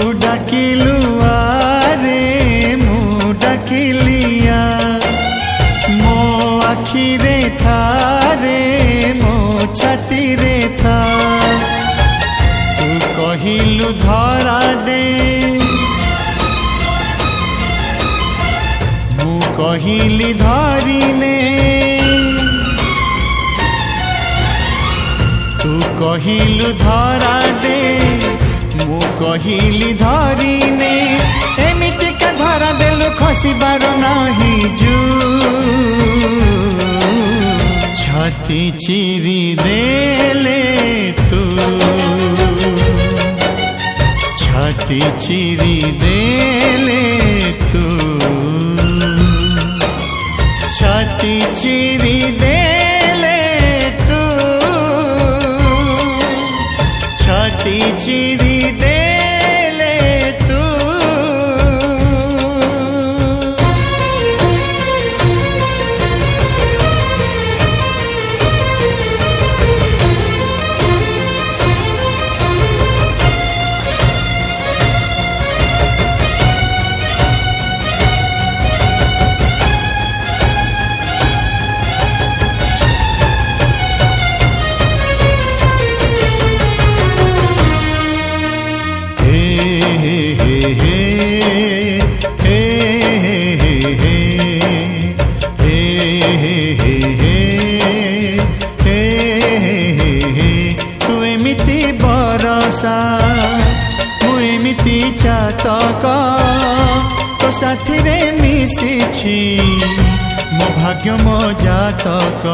डाकिलु आरे मु डाकिलिया मो आखिरे था रे मो छाती रे था तू कहिलु धरा दे मु कहिली धरिने तू कहिलु धरा दे मु कहिली धरिने एमिति का धरा देलु खसिबार नाही जू छाती चिरी देले तू छाती चिरी देले तू छाती चिरी देले तू छाती चिरी देले तू तू एमिति बरसा मु एमिति चातक तो साथी रे मिशिछि मो भाग्य मो जातक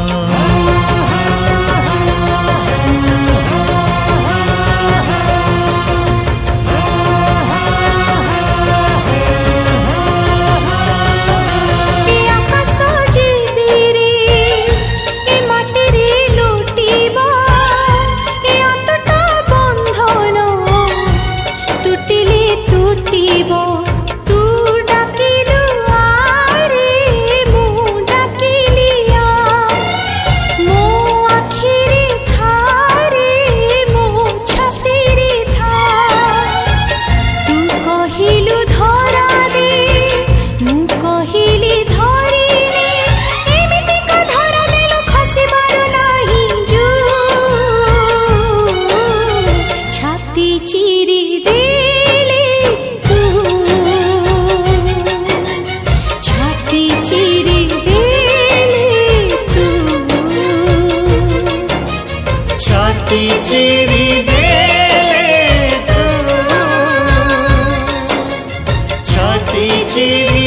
छाती चिरी देले तू छाती चिरी